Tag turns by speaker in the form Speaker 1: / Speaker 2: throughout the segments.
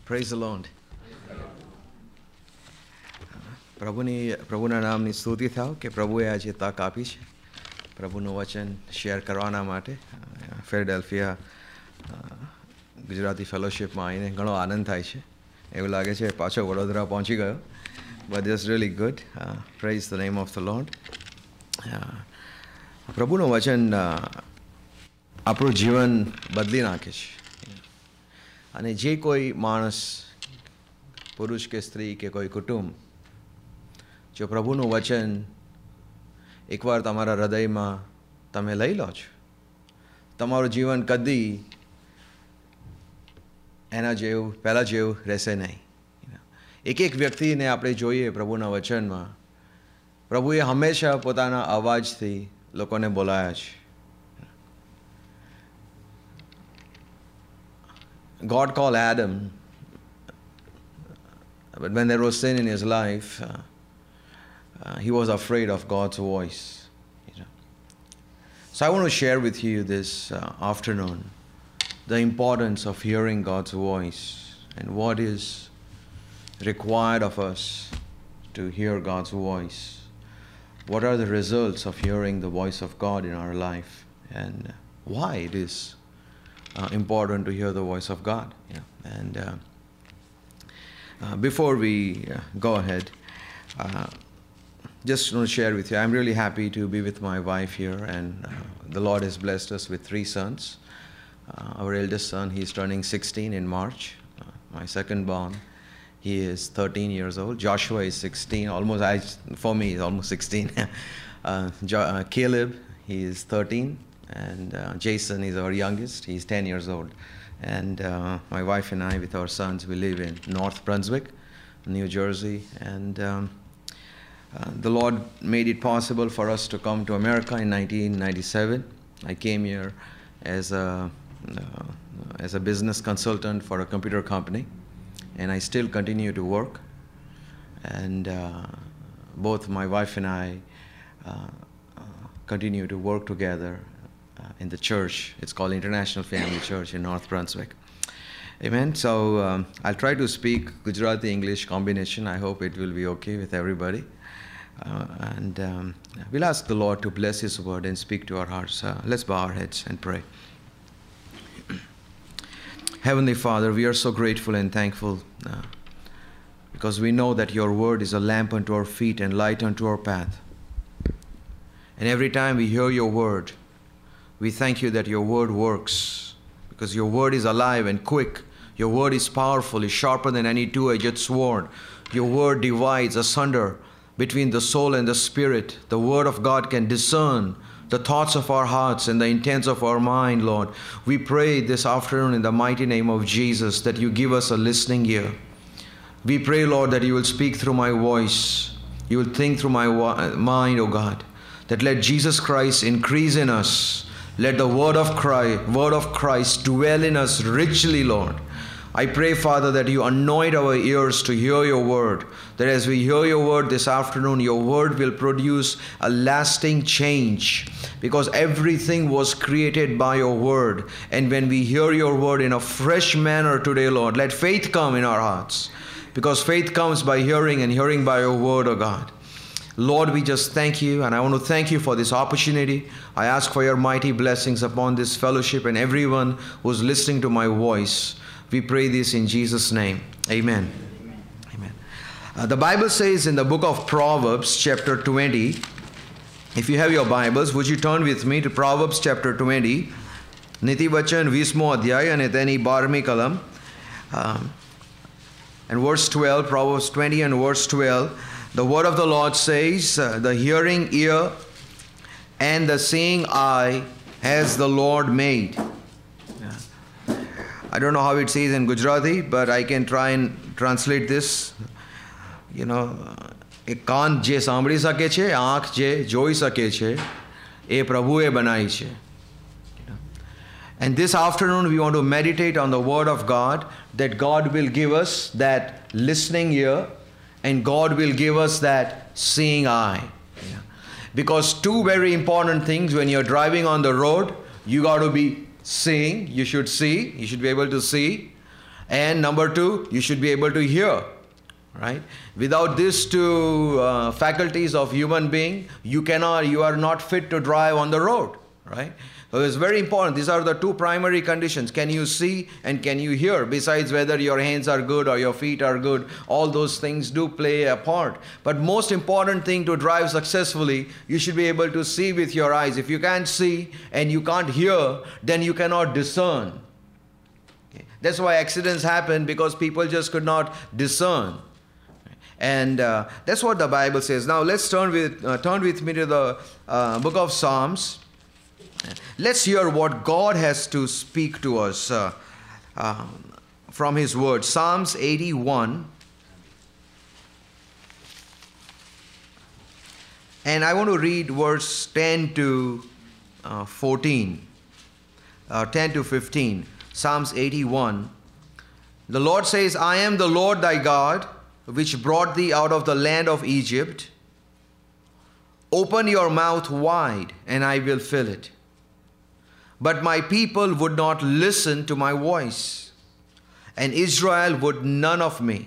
Speaker 1: Praise the Lord. પ્રભુના નામની સ્તુતિ થાવ કે પ્રભુએ આજે તક આપી છે પ્રભુનું વચન શેર કરવાના માટે. ફિલાડેલ્ફિયા ગુજરાતી ફેલોશિપમાં આવીને ઘણો આનંદ થાય છે. એવું લાગે છે પાછો વડોદરા પહોંચી ગયો. But that's really good. Praise the name of the Lord. પ્રભુનું વચન આપણું જીવન બદલી નાખે છે. અને જે કોઈ માણસ, પુરુષ કે સ્ત્રી કે કોઈ કુટુંબ, જો પ્રભુનું વચન એકવાર તમારા હૃદયમાં તમે લઈ લો છો, તમારું જીવન કદી એના જેવું પહેલાં જેવું રહેશે નહીં. એક એક વ્યક્તિને આપણે જોઈએ પ્રભુના વચનમાં, પ્રભુએ હંમેશા પોતાના અવાજથી લોકોને બોલાયા છે. God called Adam, but when there was sin in his life, he was afraid of God's voice. So I want to share with you this afternoon the importance of hearing God's voice and what is required of us to hear God's voice. What are the results of hearing the voice of God in our life, and why it is important to hear the voice of God. And before we go ahead, just want to share with you, I'm really happy to be with my wife here, and the Lord has blessed us with 3 sons. Our eldest son, he's turning 16 in March. My second born, he is 13 years old. Joshua is 16, for me, he's almost 16. Caleb, he is 13. And Jason is our youngest. He's 10 years old. And my wife and I, with our sons, we live in North Brunswick, New Jersey. And the Lord made it possible for us to come to America in 1997. I came here as a business consultant for a computer company. And I still continue to work. And both my wife and I continue to work together in the church. It's called International Family Church in North Brunswick. Amen. So I'll try to speak Gujarati-English combination. I hope it will be okay with everybody. And we'll ask the Lord to bless His word and speak to our hearts. Let's bow our heads and pray. Heavenly Father, we are so grateful and thankful because we know that your word is a lamp unto our feet and light unto our path. And every time we hear your word, we thank you that your word works, because your word is alive and quick. Your word is powerful, is sharper than any two-edged sword. Your word divides asunder between the soul and the spirit. The word of God can discern the thoughts of our hearts and the intents of our mind, Lord. We pray this afternoon in the mighty name of Jesus that you give us a listening ear. We pray, Lord, that you will speak through my voice. You will think through my mind, O God, that let Jesus Christ increase in us. Let the word of Christ dwell in us richly, Lord. I pray, Father, that you anoint our ears to hear your word, that as we hear your word this afternoon, your word will produce a lasting change, because everything was created by your word. And when we hear your word in a fresh manner today, Lord, let faith come in our hearts, because faith comes by hearing, and hearing by your word, O God. Lord, we just thank you, and I want to thank you for this opportunity. I ask for your mighty blessings upon this fellowship and everyone who's listening to my voice. We pray this in Jesus' name. Amen. Amen. The Bible says in the book of Proverbs, chapter 20, if you have your Bibles, would you turn with me to Proverbs chapter 20, Niti Vachan 20mo adhyay અને તેની 12મી કલમ, and verse 12, Proverbs 20 and verse 12. The word of the Lord says, the hearing ear and the seeing eye has the Lord made. I don't know how it says in Gujarati, but I can try and translate this. You know, એક કાન જે સાંભળી શકે છે, આંખ જે જોઈ શકે છે, એ પ્રભુએ બનાવી છે. And this afternoon we want to meditate on the word of God, that God will give us that listening ear and God will give us that seeing eye. Because 2 very important things when you're driving on the road, you got to be seeing, you should be able to see, And number two, you should be able to hear. Right? Without these two faculties of human being, you are not fit to drive on the road. Right? So it's very important. These are the two primary conditions. Can you see and can you hear? Besides whether your hands are good or your feet are good, all those things do play a part. But most important thing to drive successfully, you should be able to see with your eyes. If you can't see and you can't hear, then you cannot discern. Okay? That's why accidents happen, because people just could not discern. And that's what the Bible says. Now let's turn with me to the book of Psalms. Let's hear what God has to speak to us from His Word. Psalms 81. And I want to read verse 10 to 14. 10 to 15. Psalms 81. The Lord says, I am the Lord thy God, which brought thee out of the land of Egypt. Open your mouth wide, and I will fill it. But my people would not listen to my voice, and Israel would none of me.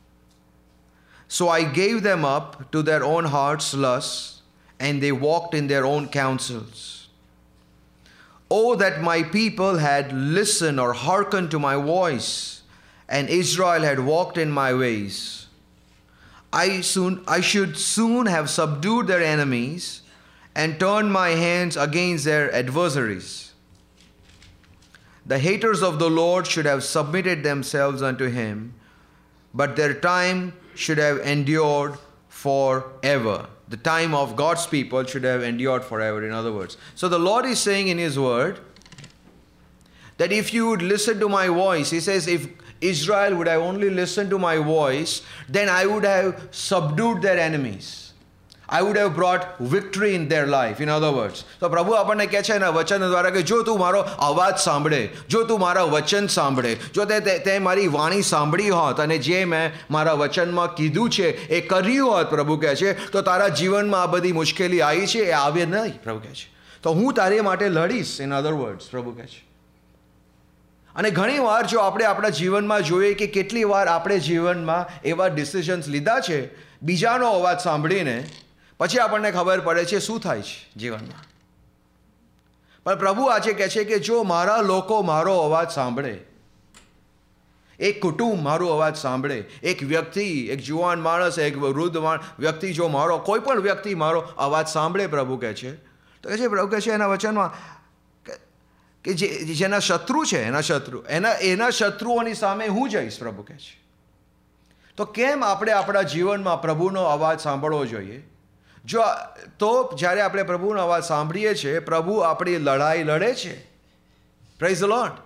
Speaker 1: So I gave them up to their own heart's lusts, and they walked in their own counsels. Oh, that my people had listened or hearkened to my voice, and Israel had walked in my ways. I should soon have subdued their enemies and turned my hands against their adversaries. The haters of the Lord should have submitted themselves unto him, but their time should have endured forever. The time of God's people should have endured forever, in other words. So the Lord is saying in His Word that if you would listen to my voice, He says, if Israel would have only listened to my voice, then I would have subdued their enemies. I would have brought victory in their life, in other words. So પ્રભુ આપણને કહે છે એના વચન દ્વારા કે જો તું મારો અવાજ સાંભળે, જો તું મારા વચન સાંભળે, જો તે મારી વાણી સાંભળી હોત અને જે મેં મારા વચનમાં કીધું છે એ કર્યું હોત, પ્રભુ કહે છે, તો તારા જીવનમાં આ બધી મુશ્કેલી આવી છે એ આવે નહીં, પ્રભુ કહે છે. તો હું તારી માટે લડીશ, in other words, પ્રભુ કહે છે. અને ઘણી વાર જો આપણે આપણા જીવનમાં જોઈએ કે કેટલી વાર આપણે જીવનમાં એવા ડિસિઝન્સ લીધા છે બીજાનો અવાજ સાંભળીને, પછી આપણને ખબર પડે છે શું થાય છે જીવનમાં. પણ પ્રભુ આજે કહે છે કે જો મારા લોકો મારો અવાજ સાંભળે, એક કુટુંબ મારો અવાજ સાંભળે, એક વ્યક્તિ, એક જુવાન માણસ, એક વૃદ્ધ વ્યક્તિ, જો મારો કોઈ પણ વ્યક્તિ મારો અવાજ સાંભળે, પ્રભુ કહે છે, તો કહે છે, પ્રભુ કહે છે એના વચનમાં કે જેના શત્રુ છે, એના શત્રુઓની સામે હું જઈશ, પ્રભુ કહે છે. તો કેમ આપણે આપણા જીવનમાં પ્રભુનો અવાજ સાંભળવો જોઈએ? જો તો જ્યારે આપણે પ્રભુનો અવાજ સાંભળીએ છીએ, પ્રભુ આપણી લડાઈ લડે છે. Praise the Lord.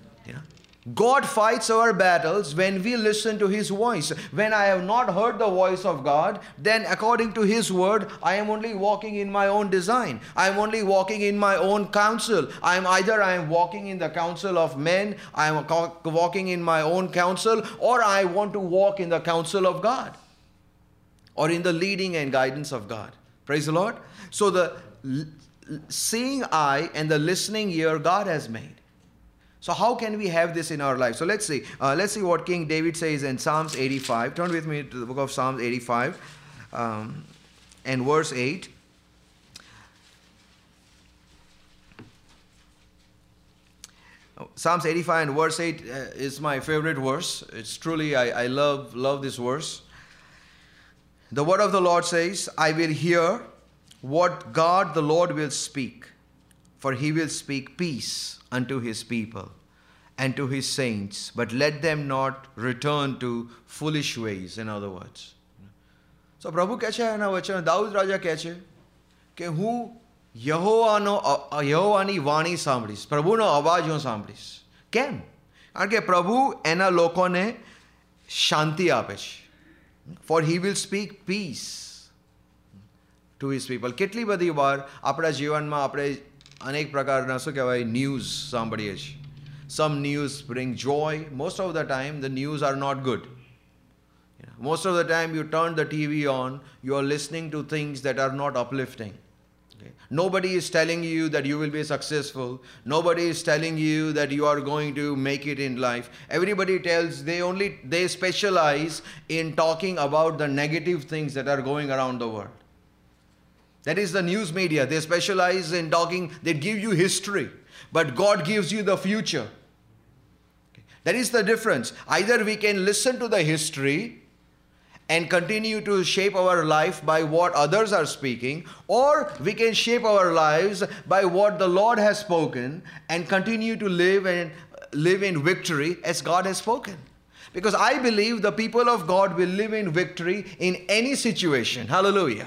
Speaker 1: God fights our battles when we listen to His voice. When I have not heard the voice of God, then according to His word, I am only walking in my own design. I am only walking in my own counsel. I am walking in the counsel of men, I am walking in my own counsel, or I want to walk in the counsel of God, or in the leading and guidance of God. Praise the Lord. So the seeing eye and the listening ear God has made. So how can we have this in our life? So let's see what King David says in Psalms 85. Turn with me to the book of Psalms 85 and verse 8. Psalms 85 and verse 8 is my favorite verse. It's truly, I love this verse. The word of the Lord says, I will hear what God the Lord will speak, for He will speak peace unto His people and to His saints, but let them not return to foolish ways, in other words. So પ્રભુ કહે છે એના વચન, દાઉદ રાજા કહે છે કે હું યહોવાની વાણી સાંભળીશ, પ્રભુનો અવાજ હું સાંભળીશ. કેમ? કારણ કે પ્રભુ એના લોકોને શાંતિ આપે છે. For He will speak peace to His people. કેટલી બધી વાર આપણા જીવનમાં આપણે અનેક પ્રકારના શું કહેવાય ન્યૂઝ સાંભળીએ છીએ. Some news bring joy. Most of the time the news are not good. Most of the time you turn the TV on, you are listening to things that are not uplifting. Okay? Nobody is telling you that you will be successful. Nobody is telling you that you are going to make it in life. Everybody tells, they specialize in talking about the negative things that are going around the world. That is the news media. They specialize in talking, they give you history, but God gives you the future. Okay? That is the difference. Either we can listen to the history and continue to shape our life by what others are speaking, or we can shape our lives by what the Lord has spoken and continue to live in victory as God has spoken. Because I believe the people of God will live in victory in any situation. Hallelujah.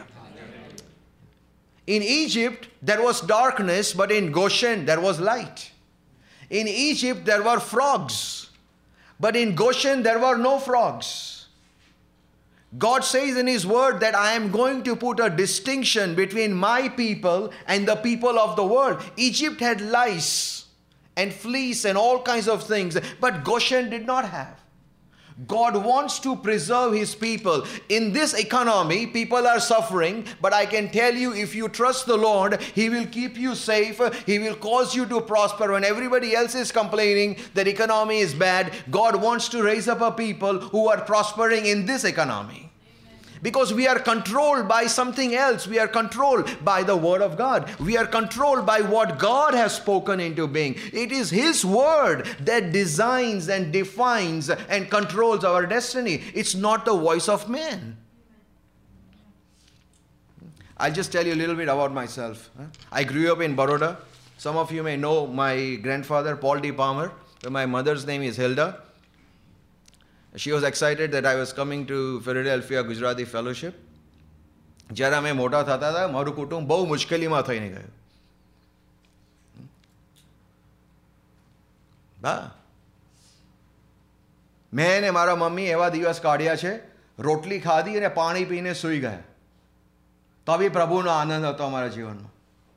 Speaker 1: In Egypt, there was darkness, but in Goshen, there was light. In Egypt, there were frogs, but in Goshen, there were no frogs. God says in His word that I am going to put a distinction between my people and the people of the world. Egypt had lice and fleas and all kinds of things, but Goshen did not have. God wants to preserve His people. In this economy, people are suffering, but I can tell you, if you trust the Lord, He will keep you safe. He will cause you to prosper. When everybody else is complaining that economy is bad, God wants to raise up a people who are prospering in this economy. Because we are controlled by something else. We are controlled by the Word of God. We are controlled by what God has spoken into being. It is His Word that designs and defines and controls our destiny. It's not the voice of man. I'll just tell you a little bit about myself. I grew up in Baroda. Some of you may know my grandfather, Paul D. Palmer. My mother's name is Hilda. She was excited that I was coming to Philadelphia Gujarati Fellowship. જ્યારે અમે મોટા થતા હતા, મારું કુટુંબ બહુ મુશ્કેલીમાં થઈને ગયું. હા, મેં ને મારા મમ્મી એવા દિવસ કાઢ્યા છે, રોટલી ખાધી અને પાણી પીને સૂઈ ગયા. તો બી પ્રભુનો આનંદ હતો અમારા જીવનમાં.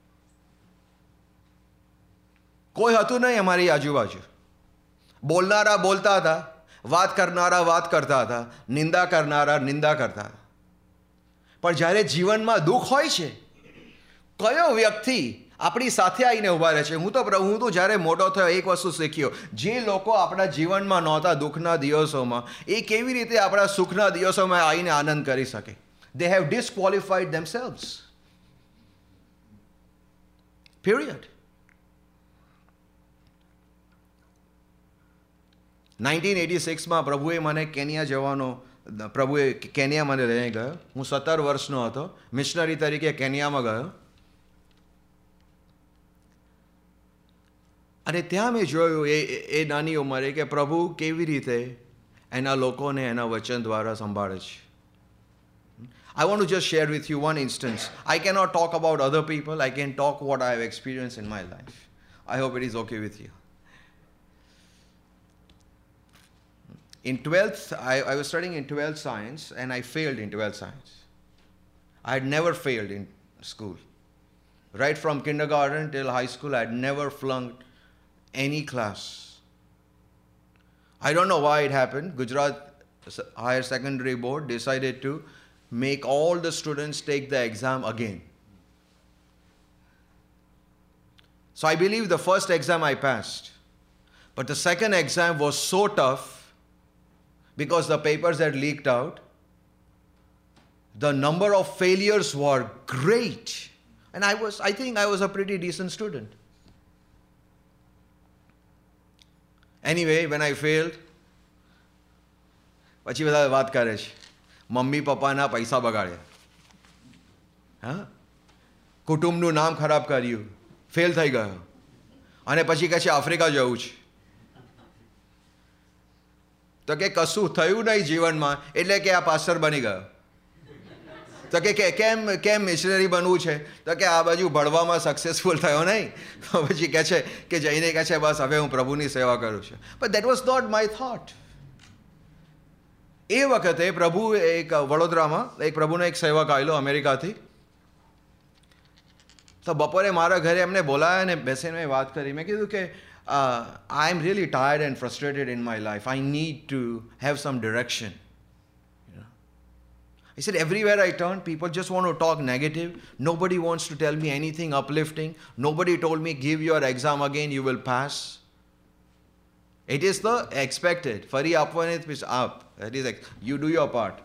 Speaker 1: કોઈ હતું નહીં અમારી આજુબાજુ. બોલનારા બોલતા હતા, વાત કરનારા વાત કરતા હતા, નિંદા કરનારા નિંદા કરતા હતા. પણ જ્યારે જીવનમાં દુઃખ હોય છે, કયો વ્યક્તિ આપણી સાથે આવીને ઊભા રહે છે? હું તો જ્યારે મોટો થયો એક વસ્તુ શીખ્યો, જે લોકો આપણા જીવનમાં નહોતા દુઃખના દિવસોમાં, એ કેવી રીતે આપણા સુખના દિવસોમાં આવીને આનંદ કરી શકે? They have disqualified themselves. Period. 1986માં પ્રભુએ મને કેન્યા જવાનો, પ્રભુએ કેન્યા મને લઈને ગયો. હું 17 વર્ષનો હતો. મિશનરી તરીકે કેન્યામાં ગયો. અને ત્યાં મેં જોયું એ નાની ઉંમરે કે પ્રભુ કેવી રીતે એના લોકોને એના વચન દ્વારા સંભાળે છે. I want to just share with you one instance. I cannot talk about other people. I can talk what I have experienced in my life. I hope it is okay with you. In 12th, I was studying in 12th science and I failed in 12th science. I had never failed in school. Right from kindergarten till high school, I had never flunked any class. I don't know why it happened. Gujarat Higher Secondary Board decided to make all the students take the exam again. So I believe the first exam I passed. But the second exam was so tough because the papers had leaked out. The number of failures were great. And I think I was a pretty decent student. Anyway, when I failed, પછી બધા વાત કરે છે, mummy પપ્પાના પૈસા બગાડ્યા, હા, કુટુંબનું નામ ખરાબ કર્યું, ફેલ થઈ ગયો, અને પછી કહે છે આફ્રિકા જવું છે. તો કે કશું થયું નહીં જીવનમાં, એટલે કે આ પાસ્ટર બની ગયો. તો કે કેમ મિશનરી બનવું છે? તો કે આ બાજુ ભણવામાં સક્સેસફુલ થયો નહીં. તો પછી કહે છે કે જઈને કહે છે બસ હવે હું પ્રભુની સેવા કરું છું. But that was not my thought. એ વખતે પ્રભુ એક વડોદરામાં એક પ્રભુનો એક સેવક આવેલો અમેરિકાથી. તો બપોરે મારા ઘરે એમને બોલાયા અને બેસીને મેં વાત કરી. મેં કીધું કે I am really tired and frustrated in my life. I need to have some direction. He He said, everywhere I turn, people just want to talk negative. Nobody wants to tell me anything uplifting. Nobody told me, give your exam again, you will pass. It is the expected. Fari apvanit is up. That is, you do your part.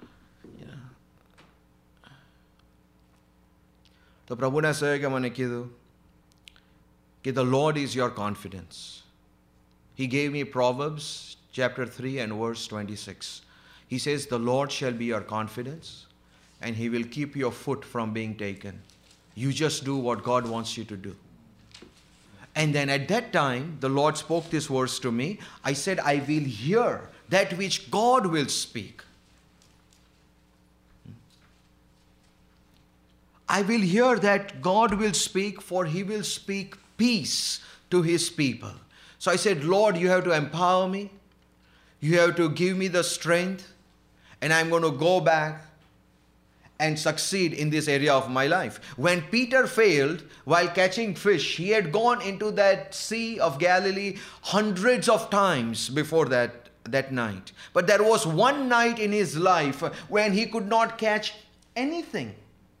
Speaker 1: So Prabhu ne saye ke mane kidhu कि the Lord is your confidence. He gave me Proverbs chapter 3 and verse 26. He says, the Lord shall be your confidence and He will keep your foot from being taken. You just do what God wants you to do. And then at that time, the Lord spoke this verse to me. I said, I will hear that which God will speak. I will hear that God will speak, for He will speak peace to His people. So I said, Lord, you have to empower me. You have to give me the strength. And I'm going to go back and succeed in this area of my life. When Peter failed while catching fish, he had gone into that Sea of Galilee hundreds of times before that night. But there was one night in his life when he could not catch anything.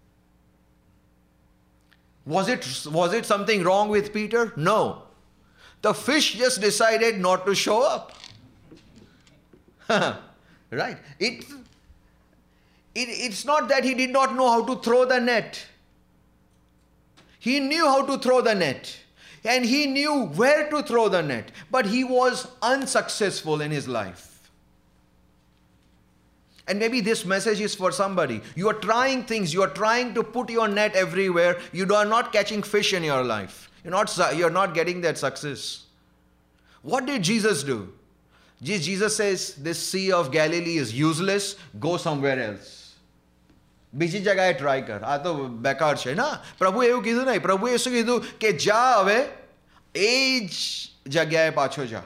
Speaker 1: Was it something wrong with Peter? No. The fish just decided not to show up. Right? It's not that he did not know how to throw the net. He knew how to throw the net. And he knew where to throw the net. But he was unsuccessful in his life. And maybe this message is for somebody. You are trying things. You are trying to put your net everywhere. You are not catching fish in your life. You're not getting that success. What did Jesus do? Jesus says, this Sea of Galilee is useless. Go somewhere else. બીજી જગ્યાએ try કર. આ તો બેકાર છે ના. પ્રભુએ એવું કીધું નહીં. પ્રભુએ શું કીધું કે જા હવે એ જ જગ્યાએ પાછો જા.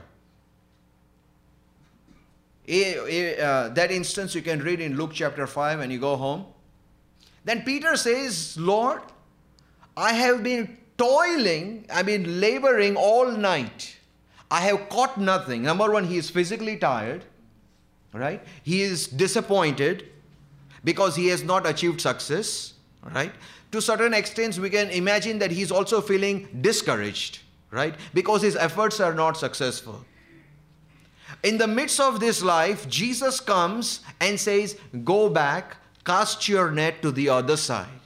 Speaker 1: That instance you can read in Luke chapter 5 when you go home. Then Peter says, Lord, I have been toiling, I've been laboring all night. I have caught nothing. Number one, he is physically tired, right? He is disappointed because he has not achieved success, right? To certain extents, we can imagine that he is also feeling discouraged, right? Because his efforts are not successful. In the midst of this life, Jesus comes and says, go back, cast your net to the other side.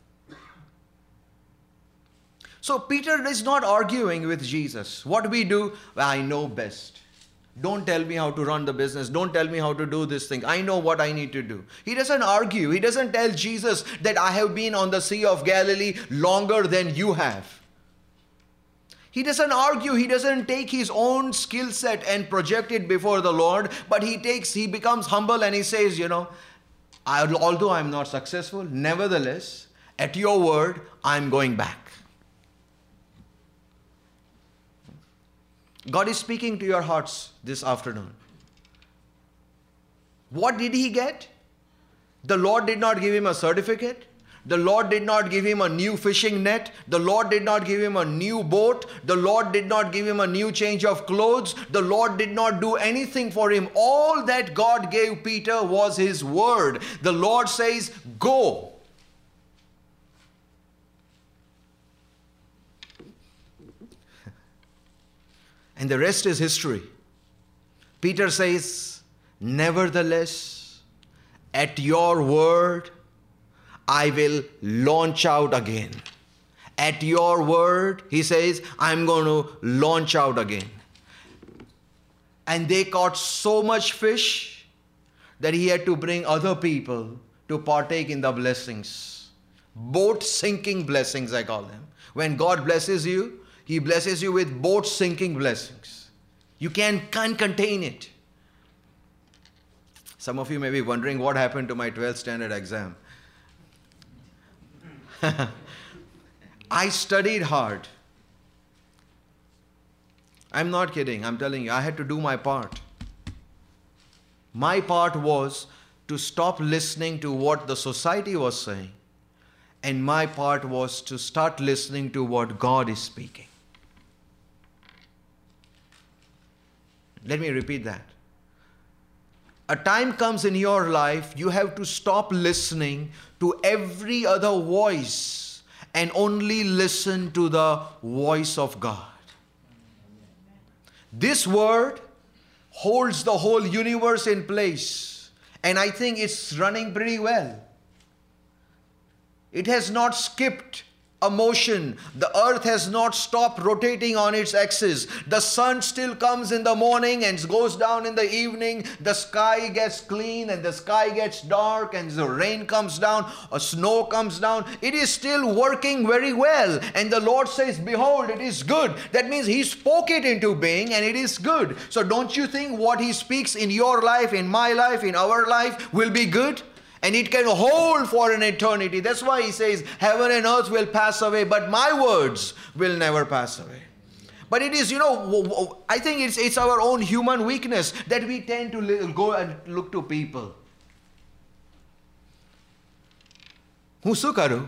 Speaker 1: So Peter is not arguing with Jesus. What we do, well, I know best. Don't tell me how to run the business. Don't tell me how to do this thing. I know what I need to do. He doesn't argue. He doesn't tell Jesus that I have been on the Sea of Galilee longer than you have. He doesn't argue. He doesn't take his own skill set and project it before the Lord, but he becomes humble and he says, although I'm not successful, nevertheless, at your word, I'm going back. God is speaking to your hearts this afternoon. What did he get? The Lord did not give him a certificate. The Lord did not give him a new fishing net. The Lord did not give him a new boat. The Lord did not give him a new change of clothes. The Lord did not do anything for him. All that God gave Peter was his word. The Lord says, go. And the rest is history. Peter says, nevertheless, at your word, I will launch out again. At your word, he says, I'm going to launch out again. And they caught so much fish that he had to bring other people to partake in the blessings. Boat sinking blessings, I call them. When God blesses you, He blesses you with boat sinking blessings. You can't contain it. Some of you may be wondering what happened to my 12th standard exam. I studied hard. I'm not kidding. I'm telling you, I had to do my part. My part was to stop listening to what the society was saying. And my part was to start listening to what God is speaking. Let me repeat that. a time comes in your life, you have to stop listening to every other voice and only listen to the voice of God. This word holds the whole universe in place, and I think it's running pretty well. It has not skipped a motion. The earth has not stopped rotating on its axis. The sun still comes in the morning and goes down in the evening. The sky gets clean and the sky gets dark, and the rain comes down, or snow comes down. It is still working very well. And the Lord says, behold, it is good. That means He spoke it into being and it is good. So don't you think what He speaks in your life, in my life, in our life will be good? And it can hold for an eternity. That's why He says, heaven and earth will pass away, but my words will never pass away. But it is, I think it's our own human weakness that we tend to go and look to people. હું શું કરું?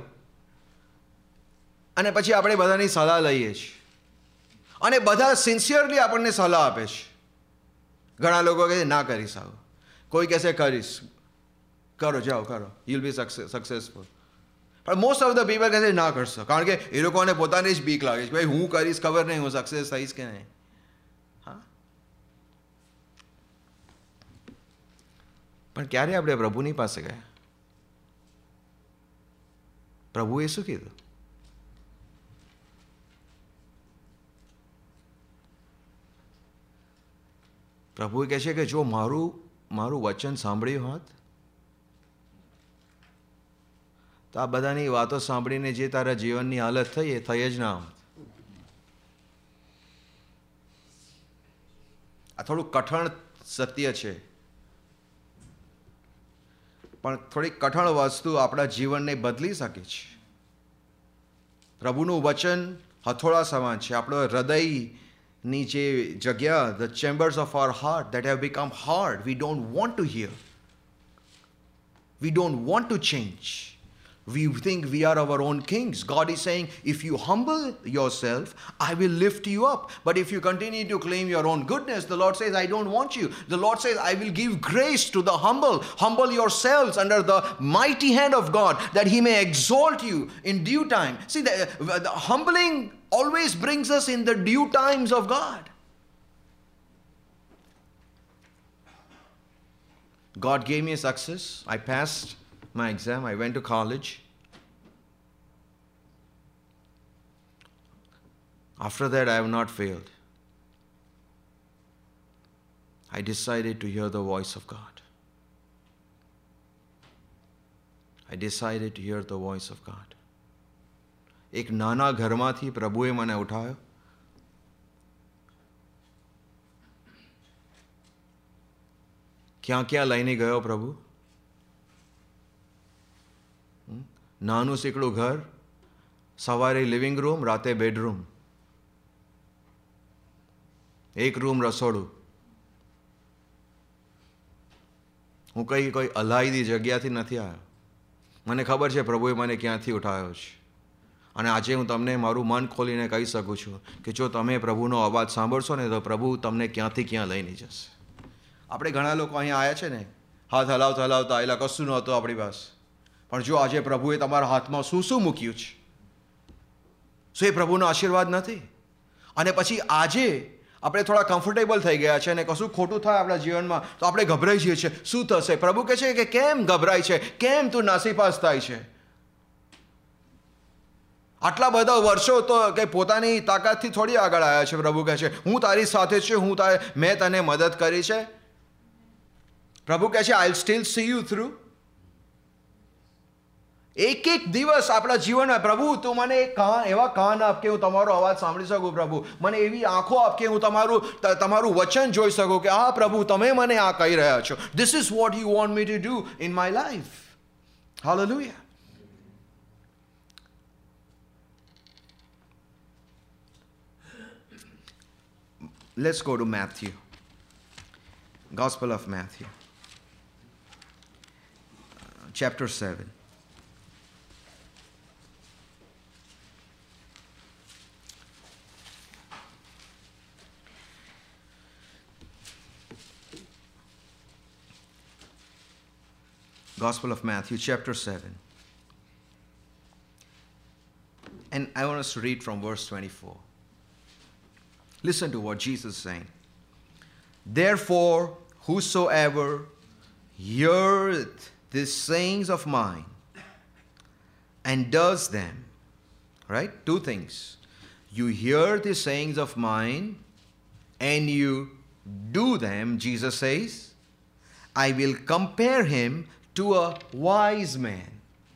Speaker 1: અને પછી આપણે બધાની સલાહ લઈએ છીએ. અને બધા સિન્સિયરલી આપણને સલાહ આપે છે. ઘણા લોકો કહે ના કરીશ આવું. કોઈ કહેશે કરીશ. કરો જાઓ કરો, you'll be successful. પણ મોસ્ટ ઓફ ધ પીપલ કહે છે ના કરશો, કારણ કે એ લોકોને પોતાની જ બીક લાગે છે, ભાઈ હું કરીશ ખબર નહીં હું સક્સેસ થઈશ કે નહીં. હા, પણ ક્યારે આપણે પ્રભુની પાસે ગયા? પ્રભુએ શું કીધું? પ્રભુએ કહે છે કે જો મારું વચન સાંભળ્યું હોત તો આ બધાની વાતો સાંભળીને જે તારા જીવનની હાલત થઈ એ થઈ જ ના હોત. આ થોડું કઠણ સત્ય છે, પણ થોડી કઠણ વસ્તુ આપણા જીવનને બદલી શકે છે. પ્રભુનું વચન હથોડા સમાન છે. આપણો હૃદયની જે જગ્યા, the chambers of our heart that have become hard, we don't want to hear, we don't want to change. We think we are our own kings. God is saying, if you humble yourself, I will lift you up. But if you continue to claim your own goodness, the Lord says, I don't want you. The Lord says, I will give grace to the humble. Humble yourselves under the mighty hand of God, that He may exalt you in due time. See, the humbling always brings us in the due times of God. God gave me a success. I passed my exam. I went to college. After that, I have not failed. I decided to hear the voice of God. I decided to hear the voice of God. એક નાના ઘરમાંથી પ્રભુએ મને ઉઠાવ્યો. ક્યાં ક્યાં લઈને ગયો પ્રભુ? નાનું શીકડું ઘર, સવારે લિવિંગ રૂમ, રાતે બેડરૂમ, એક રૂમ રસોડું. હું કોઈ અલાયદી જગ્યાથી નથી આવ્યો. મને ખબર છે પ્રભુએ મને ક્યાંથી ઉઠાવ્યો છે. અને આજે હું તમને મારું મન ખોલીને કહી શકું છું કે જો તમે પ્રભુનો અવાજ સાંભળશો ને તો પ્રભુ તમને ક્યાંથી ક્યાં લઈને જશે. આપણે ઘણા લોકો અહીંયા આવ્યા છે ને, હાથ હલાવતા હલાવતા આવેલા, કશું નહોતું આપણી પાસે. પણ જો આજે પ્રભુએ તમારા હાથમાં શું શું મૂક્યું છે, શું એ પ્રભુનો આશીર્વાદ નથી? અને પછી આજે આપણે થોડા કમ્ફર્ટેબલ થઈ ગયા છે અને કશું ખોટું થાય આપણા જીવનમાં તો આપણે ગભરાઈ જઈએ છીએ, શું થશે? પ્રભુ કહે છે કે કેમ ગભરાય છે, કેમ તું નાસીપાસ થાય છે? આટલા બધા વર્ષો તો કંઈ પોતાની તાકાતથી થોડી આગળ આવ્યા છે. પ્રભુ કહે છે હું તારી સાથે છું, મેં તને મદદ કરી છે. પ્રભુ કહે છે I will still see you through. એક એક દિવસ આપણા જીવનમાં પ્રભુ તું મને એવા કાન આપ કે હું તમારો અવાજ સાંભળી શકું. પ્રભુ મને એવી આંખો આપ કે હું તમારું વચન જોઈ શકું કે હા પ્રભુ તમે મને આ કહી રહ્યા છો. This is what you want me to do in my life. Hallelujah. Let's go to Matthew. Gospel of Matthew. Chapter 7. Gospel of Matthew, chapter 7. And I want us to read from verse 24. Listen to what Jesus is saying. Therefore, whosoever heareth these sayings of mine and does them, right? Two things. You hear the sayings of mine and you do them, Jesus says, I will compare him to a wise man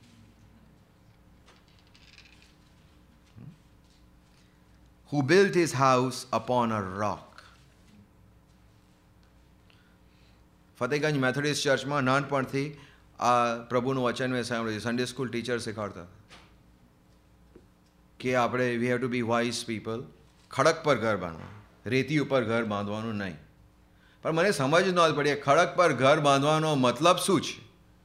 Speaker 1: who built his house upon a rock. Fatehganj Methodist ચર્ચમાં નાનપણથી આ પ્રભુનું વચન મેં સાંભળ્યું. Sunday school teacher શીખવાડતા કે આપણે we have to be wise people. ખડક પર ઘર બાંધવાનું, રેતી ઉપર ઘર બાંધવાનું નહીં. પણ મને સમજ ન પડી ખડક પર ઘર બાંધવાનો મતલબ શું છે.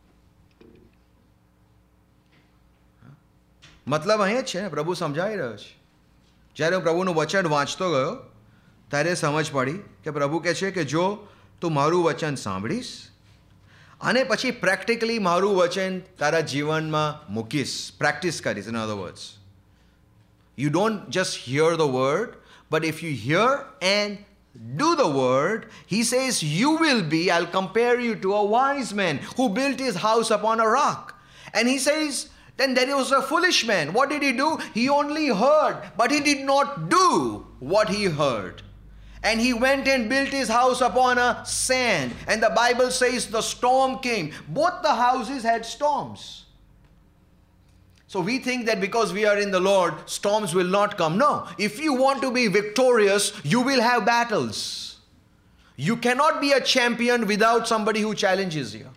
Speaker 1: મતલબ અહીંયા જ છે ને, પ્રભુ સમજાવી રહ્યો છે. જ્યારે હું પ્રભુનું વચન વાંચતો ગયો ત્યારે સમજ પડી કે પ્રભુ કહે છે કે જો તું મારું વચન સાંભળીશ અને પછી પ્રેક્ટિકલી મારું વચન તારા જીવનમાં મૂકીશ, પ્રેક્ટિસ કરીશ. In other words, you don't just hear the word, but if you hear and do the word, he says you will be, I'll compare you to a wise man who built his house upon a rock. And he says, then there was a foolish man. What did he do? He only heard, but he did not do what he heard. And he went and built his house upon a sand. And the Bible says the storm came. Both the houses had storms. So we think that because we are in the Lord, storms will not come. No. If you want to be victorious, you will have battles. You cannot be a champion without somebody who challenges you.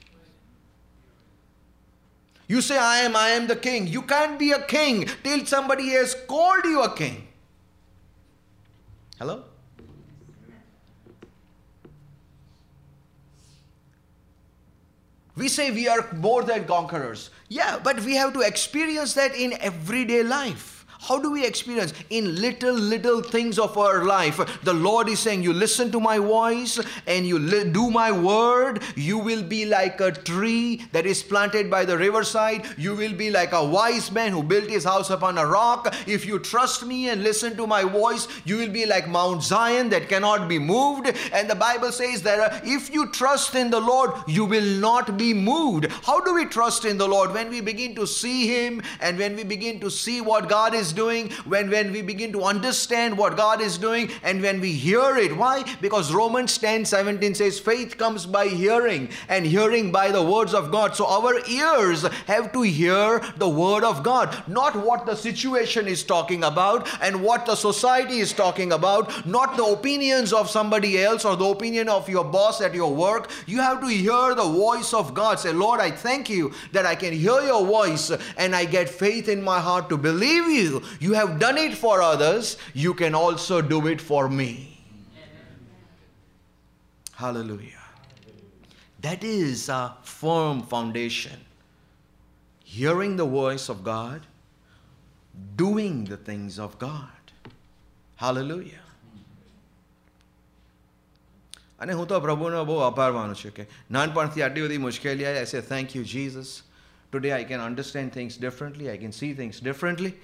Speaker 1: You say, I am the king. You can't be a king till somebody has called you a king. Hello? We say we are more than conquerors. Yeah, but we have to experience that in everyday life. How do we experience? In little things of our life. The Lord is saying, you listen to my voice and you do my word, you will be like a tree that is planted by the riverside. You will be like a wise man who built his house upon a rock. If you trust me and listen to my voice, you will be like Mount Zion that cannot be moved. And the Bible says that if you trust in the Lord, you will not be moved. How do we trust in the Lord? When we begin to see him and when we begin to see what God is doing, when we begin to understand what God is doing, and when we hear it. Why? Because Romans 10:17 says faith comes by hearing and hearing by the words of God. So our ears have to hear the word of God, not what the situation is talking about and what the society is talking about, not the opinions of somebody else or the opinion of your boss at your work. You have to hear the voice of God. Say, Lord, I thank you that I can hear your voice and I get faith in my heart to believe you. You have done it for others, you can also do it for me. Hallelujah. That is a firm foundation. Hearing the voice of God, doing the things of God. Hallelujah. અને હું તો પ્રભુનો બહુ આભાર માનું છું કે નાનપણથી આટલી બધી મુશ્કેલી આવી. I say thank you Jesus. Today I can understand things differently. I can see things differently.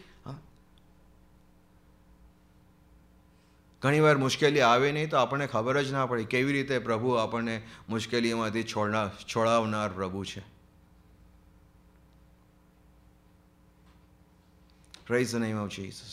Speaker 1: ઘણીવાર મુશ્કેલી આવે નહીં તો આપણને ખબર જ ના પડી કેવી રીતે પ્રભુ આપણને મુશ્કેલીઓમાંથી છોડાવનાર પ્રભુ છે. Praise the name of Jesus.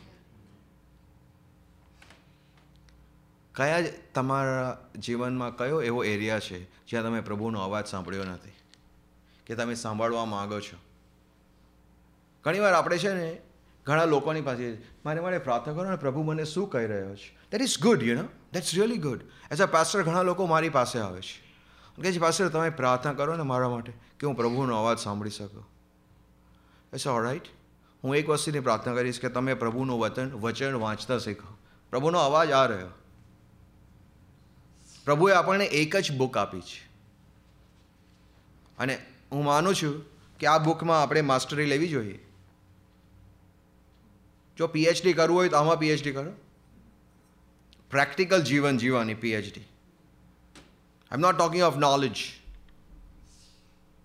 Speaker 1: કયા તમારા જીવનમાં કયો એવો એરિયા છે જ્યાં તમે પ્રભુનો અવાજ સાંભળ્યો નથી કે તમે સાંભળવા માંગો છો? ઘણીવાર આપણે છે ને ઘણા લોકોની પાસે મારે પ્રાર્થના કરો ને પ્રભુ મને શું કહી રહ્યો છે. That is good, you know. That's really good. As a pastor ઘણા લોકો મારી પાસે આવે છે કે છે પાસ્ટર તમે પ્રાર્થના કરો ને મારા માટે કે હું પ્રભુનો અવાજ સાંભળી શકું. It's all right. હું એક વસ્તુની પ્રાર્થના કરીશ કે તમે પ્રભુનું વચન વાંચતા શીખો. પ્રભુનો અવાજ આ રહ્યો. પ્રભુએ આપણને એક જ બુક આપી છે અને હું માનું છું કે આ બુકમાં આપણે માસ્ટરી લેવી જોઈએ. જો પીએચડી કરવું હોય તો આમાં પીએચડી કરો. પ્રેક્ટિકલ જીવન જીવવાની PhD. I am not talking of knowledge.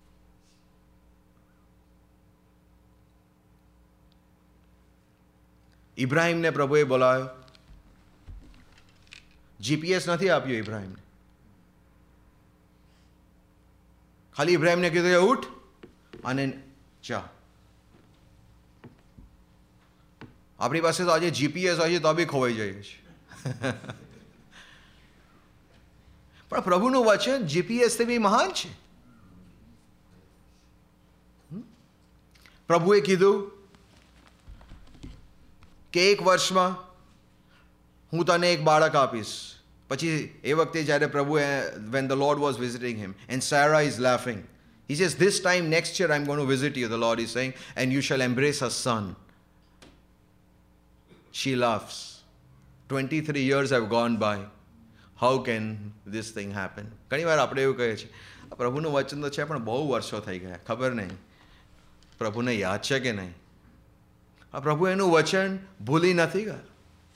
Speaker 1: ઇબ્રાહિમને પ્રભુએ બોલાવ્યો. જીપીએસ નથી આપ્યો ઇબ્રાહિમને. ખાલી ઇબ્રાહિમને કીધું ઉઠ અને ચા. આપણી પાસે તો આજે જીપીએસ હોય છે તો બી ખોવાઈ જઈએ છીએ. પણ પ્રભુનું વચન જીપીએસથી બી મહાન છે. પ્રભુએ કીધું કે 1 વર્ષમાં હું તને એક બાળક આપીશ. પછી એ વખતે જ્યારે પ્રભુએ when the Lord was visiting him and Sarah is laughing, he says, this time next year I'm going to visit you, the Lord is saying, and you shall embrace a son. She laughs. 23 years have gone by. How can this thing happen? ઘણી વાર આપણે એવું કહીએ છીએ, પ્રભુનું વચન તો છે પણ બહુ વર્ષો થઈ ગયા, ખબર નહીં પ્રભુને યાદ છે કે નહીં. આ પ્રભુ એનું વચન ભૂલી નથી ગયા.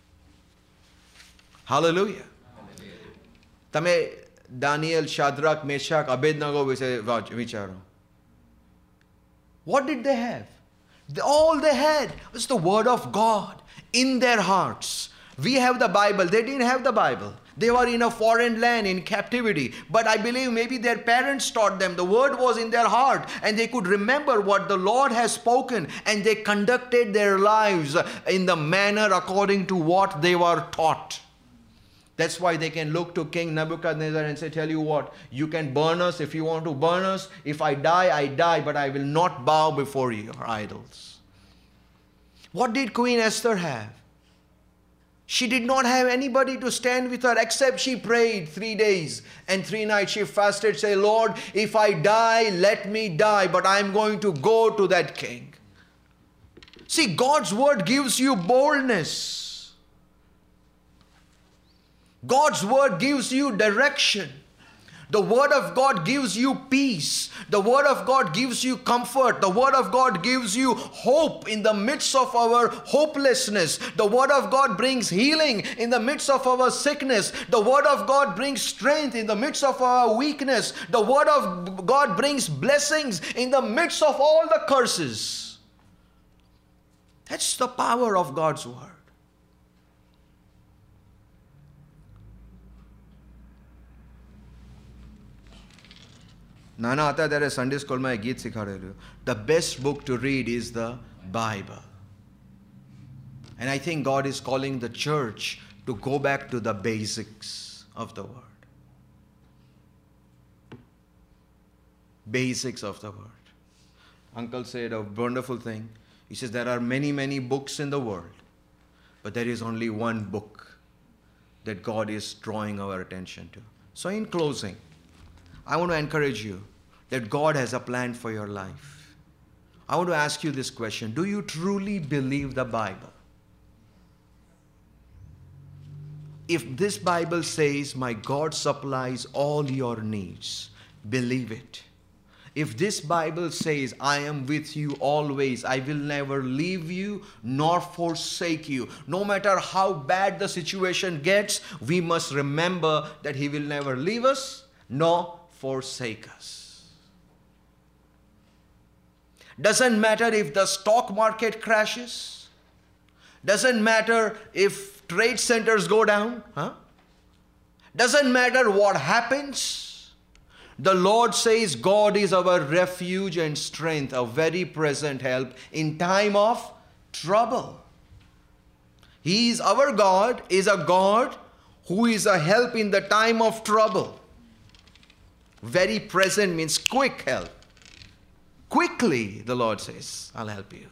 Speaker 1: હાલેલુયા. તમે દાનિયેલ, શાદ્રાક, મેશાક, અબેદનગો વિશે વિચારો. What did they have? All they had was the word of God in their hearts. We have the Bible. They didn't have the Bible. They were in a foreign land in captivity. But I believe maybe their parents taught them. The word was in their heart and they could remember what the Lord has spoken, and they conducted their lives in the manner according to what they were taught. That's why they can look to King Nebuchadnezzar and say, tell you what, you can burn us if you want to burn us. If I die, I die, but I will not bow before your idols. What did Queen Esther have? She did not have anybody to stand with her except she prayed 3 days and 3 nights. She fasted, say, Lord, if I die, let me die, but I am going to go to that king. See, God's word gives you boldness. God's word gives you direction. The word of God gives you peace. The word of God gives you comfort. The word of God gives you hope in the midst of our hopelessness. The word of God brings healing in the midst of our sickness. The word of God brings strength in the midst of our weakness. The word of God brings blessings in the midst of all the curses. That's the power of God's word. નાના હતા ત્યારે Sunday સ્કૂલમાં એક ગીત શીખવાડેલું, the best book to read is the Bible. And I think God is calling the church to go back to the basics of the word. Basics of the word. Uncle said a wonderful thing. He says there are many, many books in the world, but there is only one book that God is drawing our attention to. So in closing, I want to encourage you that God has a plan for your life. I want to ask you this question. Do you truly believe the Bible? If this Bible says, my God supplies all your needs, believe it. If this Bible says, I am with you always, I will never leave you nor forsake you. No matter how bad the situation gets, we must remember that He will never leave us nor forsake us. Doesn't matter if the stock market crashes. Doesn't matter if trade centers go down. Doesn't matter what happens. The Lord says God is our refuge and strength, a very present help in time of trouble. He is our God, is a God who is a help in the time of trouble. Very present means quick help. Quickly, the Lord says, I'll help you.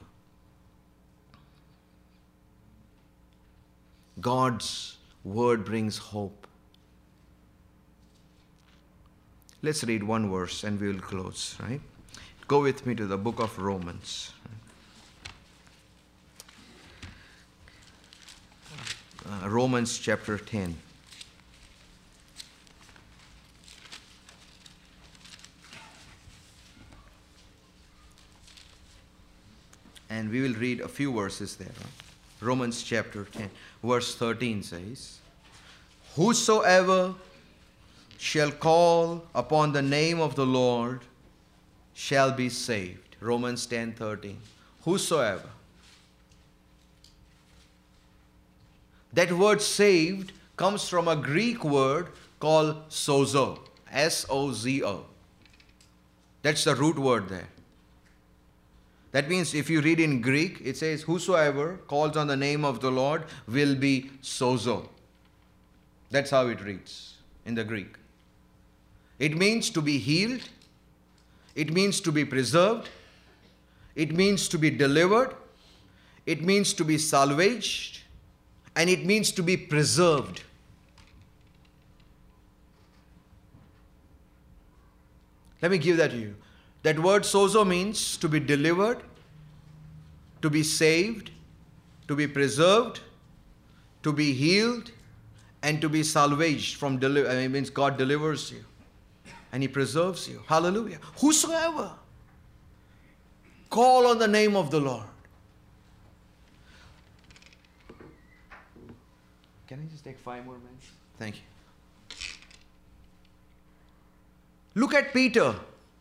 Speaker 1: God's word brings hope. Let's read one verse and we will close, right? Go with me to the book of Romans. Romans chapter 10. And we will read a few verses there. Romans chapter 10, verse 13 says, whosoever shall call upon the name of the Lord shall be saved. Romans 10:13. Whosoever. That word saved comes from a Greek word called sozo. S-O-Z-O. That's the root word there. That means if you read in Greek, it says, whosoever calls on the name of the Lord will be sozo. That's how it reads in the Greek. It means to be healed. It means to be preserved. It means to be delivered. It means to be salvaged. And it means to be preserved. Let me give that to you. That word sozo means to be delivered, to be saved, to be preserved, to be healed, and to be salvaged from it means God delivers you and He preserves you. Hallelujah. Whosoever call on the name of the Lord. Can I just take 5 more minutes? Thank you. Look at Peter.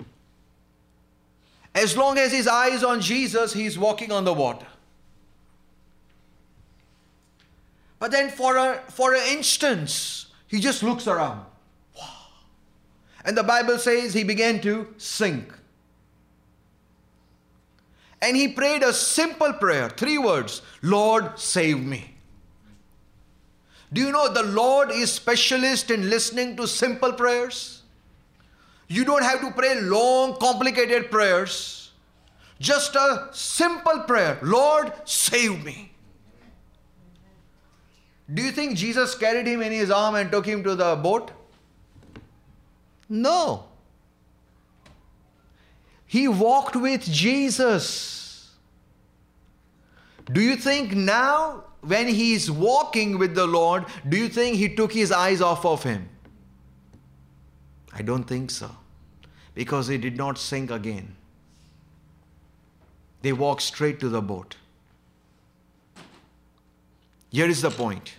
Speaker 1: As long as his eye is on Jesus, he is walking on the water. But then for an instance, he just looks around. Wow. And the Bible says he began to sink. And he prayed a simple prayer, 3 words, Lord, save me. Do you know the Lord is specialist in listening to simple prayers? You don't have to pray long, complicated prayers. Just a simple prayer. Lord, save me. Do you think Jesus carried him in his arm and took him to the boat? No. He walked with Jesus. Do you think now, when he is walking with the Lord, do you think he took his eyes off of him? I don't think so. Because he did not sink again. They walked straight to the boat. Here is the point.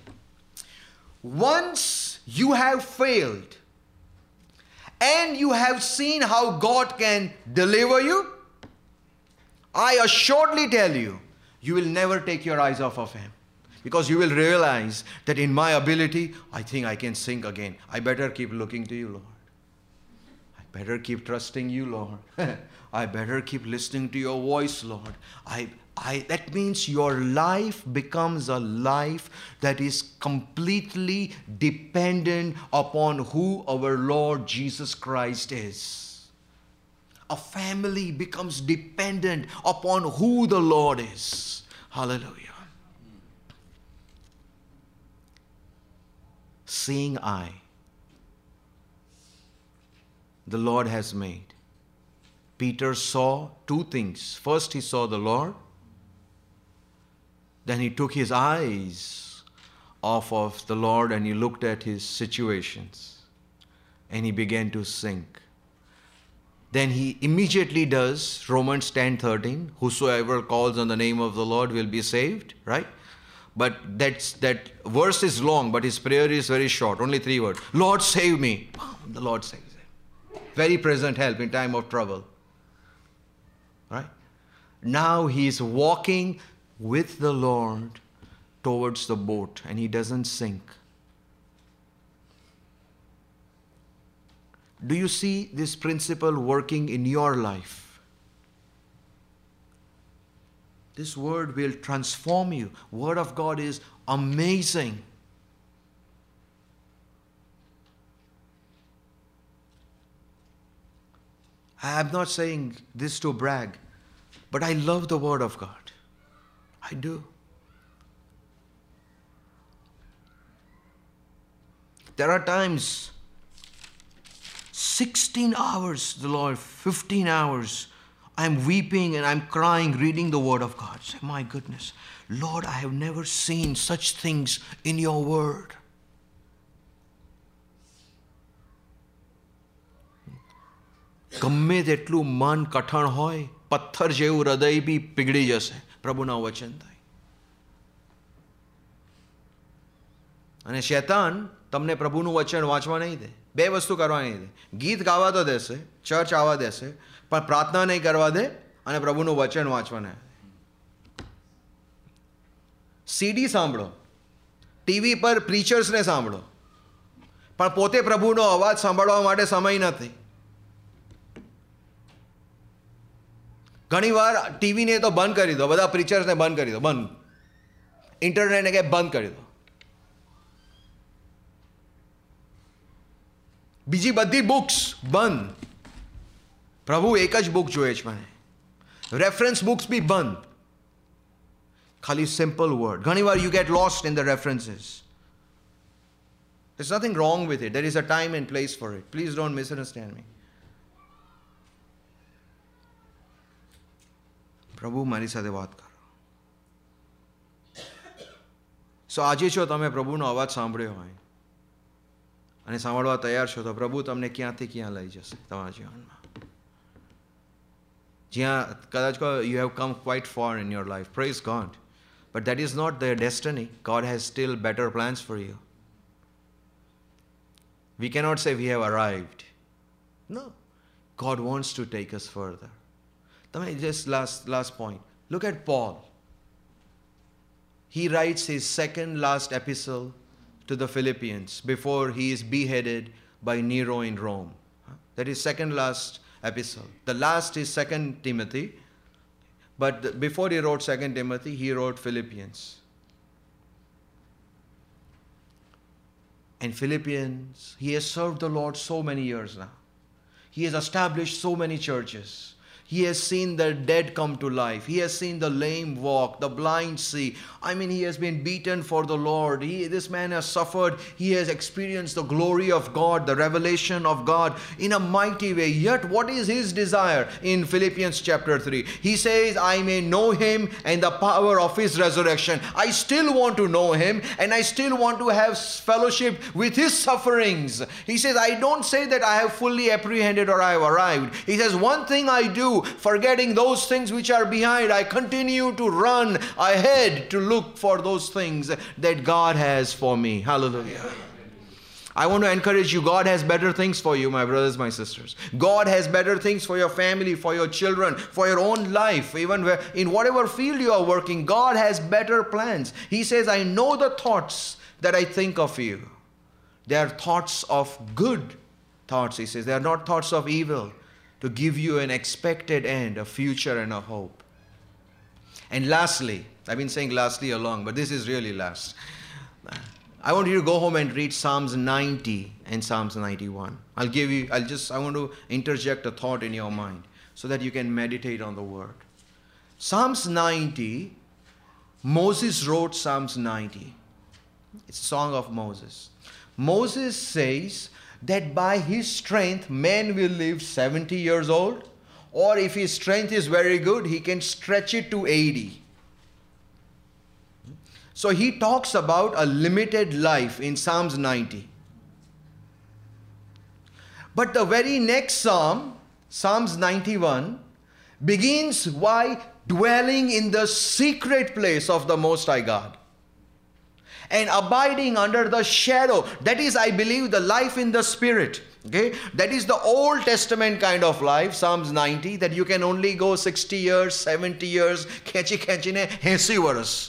Speaker 1: Once you have failed and you have seen how God can deliver you, I assuredly tell you, you will never take your eyes off of Him. Because you will realize that in my ability, I think I can sink again. I better keep looking to you, Lord. I better keep trusting you, Lord. I better keep listening to your voice, Lord. That means your life becomes a life that is completely dependent upon who our Lord Jesus Christ is. A family becomes dependent upon who the Lord is. Hallelujah. Seeing eye, the Lord has made. Peter saw 2 things. First, he saw the Lord. Then he took his eyes off of the Lord and he looked at his situations. And he began to sink. Then he immediately does Romans 10:13. Whosoever calls on the name of the Lord will be saved. Right? But that verse is long, but his prayer is very short. Only 3 words. Lord, save me. The Lord saves him. Very present help in time of trouble. Right? Now he is walking with the Lord towards the boat and he doesn't sink. Do you see this principle working in your life? This word will transform you. Word of God is amazing. I am not saying this to brag, but I love the Word of God. I do. There are times, 16 hours, the Lord, 15 hours, I'm weeping and I'm crying, reading the Word of God. Say, my goodness, Lord, I have never seen such things in your Word. ગમે તેટલું મન કઠણ હોય, પથ્થર જેવું હૃદય બી પીગળી જશે પ્રભુના વચન થાય. અને શૈતાન તમને પ્રભુનું વચન વાંચવા નહીં દે. 2 વસ્તુ કરવા નહીં દે. ગીત ગાવા તો દેશે, ચર્ચ આવવા દેશે, પણ પ્રાર્થના નહીં કરવા દે અને પ્રભુનું વચન વાંચવા નહીં દે. સીડી સાંભળો, ટીવી પર પ્રીચર્સને સાંભળો, પણ પોતે પ્રભુનો અવાજ સાંભળવા માટે સમય નથી. ઘણીવાર ટીવીને તો બંધ કરી દો, બધા પ્રીચર્સને બંધ કરી દો, બંધ. ઇન્ટરનેટને કે બંધ કરી દો. બીજી બધી બુક્સ બંધ. પ્રભુ એક જ બુક જોઈએ છે મને. રેફરન્સ બુક્સ બી બંધ. ખાલી સિમ્પલ વર્ડ. ઘણીવાર you get lost in the references. There's nothing wrong with it. There is a time and place for it. Please don't misunderstand me. પ્રભુ મારી સાથે વાત કરો. સો આજે જો તમે પ્રભુનો અવાજ સાંભળ્યો હોય અને સાંભળવા તૈયાર છો, તો પ્રભુ તમને ક્યાંથી ક્યાં લઈ જશે તમારા જીવનમાં. જ્યાં કદાચ you have come quite far in your life. Praise God. But that is not their destiny. God has still better plans for you. We cannot say we have arrived. No. God wants to take us further. Just last point. Look at Paul. He writes his second last epistle to the Philippians before he is beheaded by Nero in Rome. That is second last epistle. The last is 2 Timothy. But before he wrote 2 Timothy, he wrote Philippians. And Philippians, he has served the Lord so many years now. He has established so many churches. He has seen the dead come to life. He has seen the lame walk, the blind see. I mean, he has been beaten for the Lord. This man has suffered. He has experienced the glory of God, the revelation of God in a mighty way. Yet, what is his desire in Philippians chapter 3? He says, I may know him and the power of his resurrection. I still want to know him and I still want to have fellowship with his sufferings. He says, I don't say that I have fully apprehended or I have arrived. He says, one thing I do, forgetting those things which are behind, I continue to run ahead to look for those things that God has for me. Hallelujah. I want to encourage you, God has better things for you, my brothers, my sisters. God has better things for your family, for your children, for your own life. Even in whatever field you are working, God has better plans. He says, I know the thoughts that I think of you. They are thoughts of good thoughts, he says. They are not thoughts of evil, to give you an expected end, a future and a hope. And lastly, I've been saying lastly along, but this is really last. I want you to go home and read Psalms 90 and Psalms 91. I want to interject a thought in your mind so that you can meditate on the word. Psalms 90, Moses wrote Psalms 90. It's a song of Moses. Moses says that by his strength, man will live 70 years old, or if his strength is very good, he can stretch it to 80. So he talks about a limited life in Psalms 90. But the very next Psalm, Psalms 91, begins by dwelling in the secret place of the Most High God and abiding under the shadow. That is, I believe, the life in the Spirit. Okay, that is the Old Testament kind of life, Psalms 90, that you can only go 60 years, 70 years, khechine 80 varas.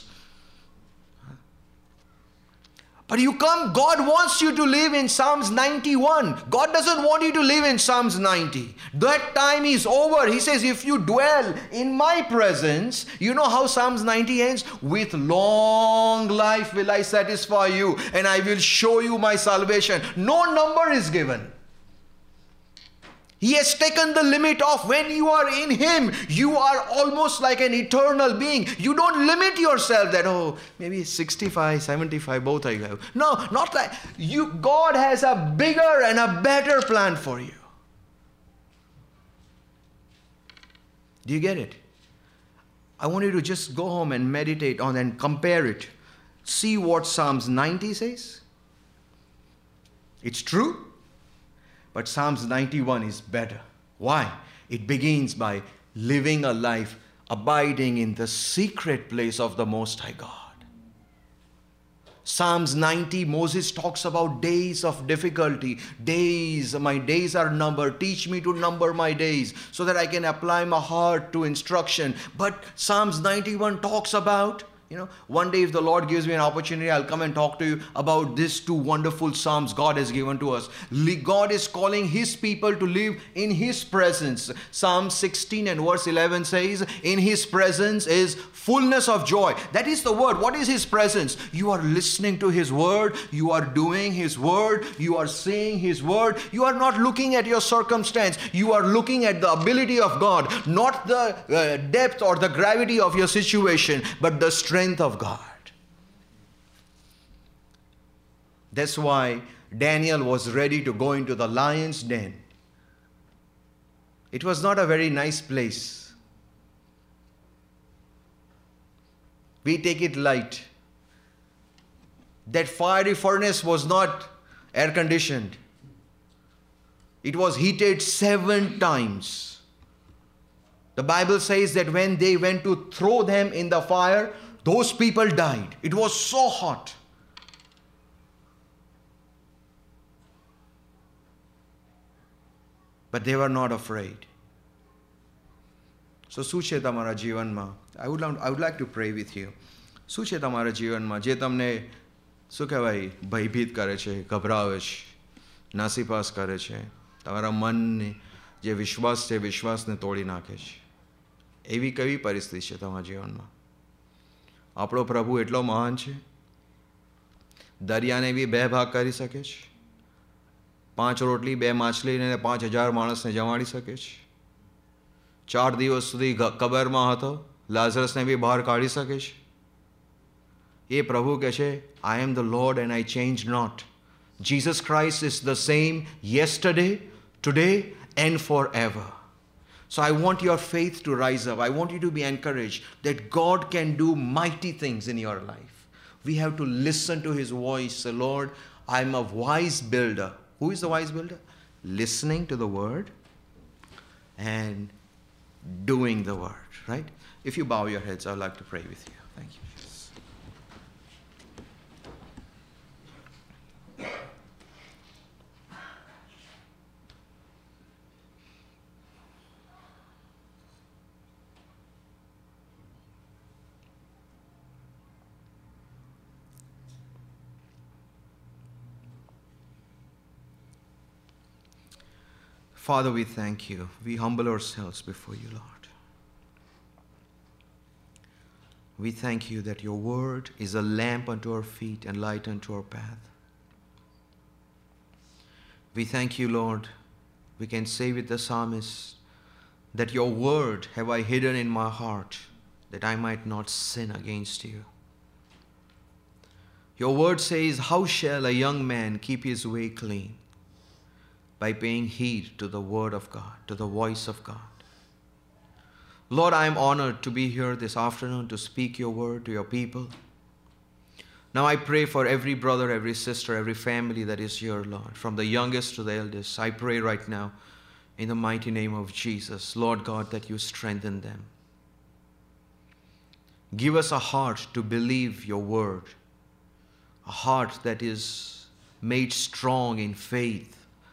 Speaker 1: But you come, God wants you to live in Psalms 91. God doesn't want you to live in Psalms 90. That time is over. He says, if you dwell in my presence, you know how Psalms 90 ends? With long life will I satisfy you, and I will show you my salvation. No number is given. He has taken the limit off. When you are in him, you are almost like an eternal being. You don't limit yourself that, oh, maybe 65, 75, both I have. No, not like you. God has a bigger and a better plan for you. Do you get it? I want you to just go home and meditate on and compare it. See what Psalms 90 says. It's true. But Psalms 91 is better. Why? It begins by living a life abiding in the secret place of the Most High God. Psalms 90, Moses talks about days of difficulty. Days, my days are numbered. Teach me to number my days so that I can apply my heart to instruction. But Psalms 91 talks about One day if the Lord gives me an opportunity, I'll come and talk to you about these two wonderful Psalms God has given to us. God is calling His people to live in His presence. Psalm 16 and verse 11 says, in His presence is fullness of joy. That is the word. What is His presence? You are listening to His word. You are doing His word. You are saying His word. You are not looking at your circumstance. You are looking at the ability of God, not the depth or the gravity of your situation, but the strength of God. That's why Daniel was ready to go into the lion's den. It was not a very nice place. We take it light. That fiery furnace was not air conditioned. It was heated 7 times. The Bible says that when they went to throw them in the fire, those people died. It was so hot. But they were not afraid. So શું છે તમારા જીવનમાં? I would like to pray with you. શું છે તમારા જીવનમાં જે તમને શું કહેવાય ભયભીત કરે છે, ગભરાવે છે, નાસીપાસ કરે છે, તમારા મનને જે વિશ્વાસ છે વિશ્વાસને તોડી નાખે છે? એવી કેવી પરિસ્થિતિ છે તમારા જીવનમાં? આપણો પ્રભુ એટલો મહાન છે, દરિયાને બી 2 ભાગ કરી શકે છે, 5 રોટલી 2 માછલી અને 5000 માણસને જમાડી શકે છે. 4 દિવસ સુધી કબરમાં હતો, લાઝરસને બી બહાર કાઢી શકે છે. એ પ્રભુ કહે છે, I am the Lord and I change not. Jesus Christ is the same yesterday, today and forever. So I want your faith to rise up. I want you to be encouraged that God can do mighty things in your life. We have to listen to His voice. Say, Lord, I'm a wise builder. Who is the wise builder? Listening to the word and doing the word, right? If you bow your heads, I would like to pray with you. Thank you. Father, we thank you. We humble ourselves before you, Lord. We thank you that your word is a lamp unto our feet and light unto our path. We thank you, Lord. We can say with the psalmist that your word have I hidden in my heart that I might not sin against you. Your word says, how shall a young man keep his way clean? By paying heed to the word of God, to the voice of God. Lord, I am honored to be here this afternoon to speak your word to your people. Now I pray for every brother, every sister, every family that is here, Lord, from the youngest to the eldest. I pray right now in the mighty name of Jesus, Lord God, that you strengthen them. Give us a heart to believe your word, a heart that is made strong in faith.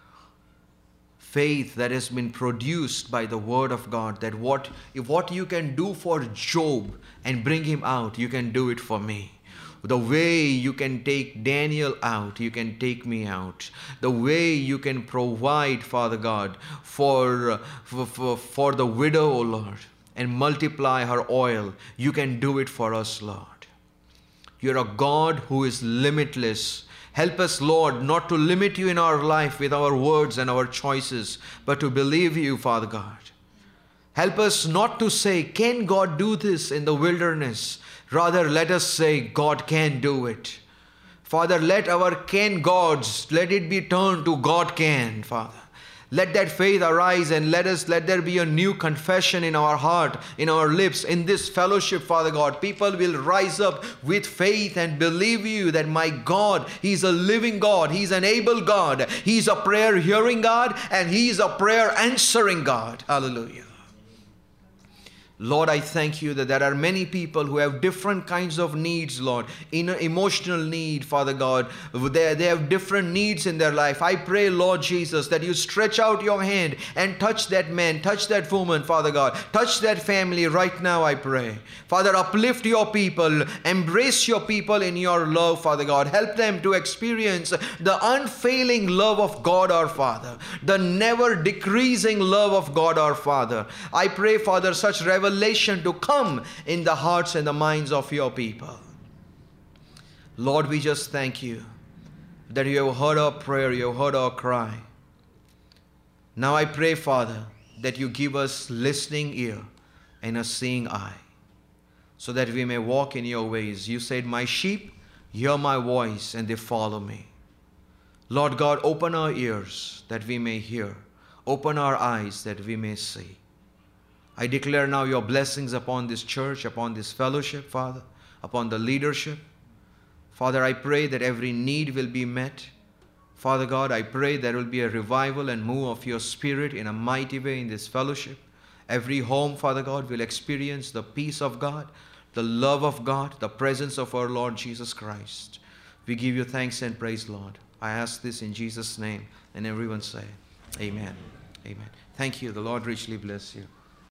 Speaker 1: Faith that has been produced by the word of God, that what you can do for Job and bring him out, you can do it for me. The way you can take Daniel out, you can take me out. The way you can provide, Father God, for the widow, O Lord, and multiply her oil, you can do it for us, Lord. You're a God who is limitless. Help us, Lord, not to limit you in our life with our words and our choices, but to believe you, Father God. Help us not to say, can God do this in the wilderness? Rather, let us say, God can do it. Father, let our can gods, let it be turned to God can, Father. Let that faith arise and let there be a new confession in our heart, in our lips, in this fellowship, Father God. People will rise up with faith and believe you that my God, He's a living God. He's an able God. He's a prayer hearing God and He's a prayer answering God. Hallelujah. Lord, I thank you that there are many people who have different kinds of needs, Lord. Inner emotional need, Father God. They have different needs in their life. I pray, Lord Jesus, that you stretch out your hand and touch that man, touch that woman, Father God. Touch that family right now, I pray. Father, uplift your people. Embrace your people in your love, Father God. Help them to experience the unfailing love of God our Father. The never decreasing love of God our Father. I pray, Father, such revelation to come in the hearts and the minds of your people. Lord, we just thank you that you have heard our prayer, you have heard our cry. Now I pray, Father, that you give us listening ear and a seeing eye, so that we may walk in your ways. You said, my sheep hear my voice and they follow me. Lord God, open our ears that we may hear. Open our eyes that we may see. I declare now your blessings upon this church, upon this fellowship, Father, upon the leadership. Father, I pray that every need will be met. Father God, I pray there will be a revival and move of your Spirit in a mighty way in this fellowship. Every home, Father God, will experience the peace of God, the love of God, the presence of our Lord Jesus Christ. We give you thanks and praise, Lord. I ask this in Jesus' name. And everyone say, amen. Amen. Thank you. The Lord richly bless you.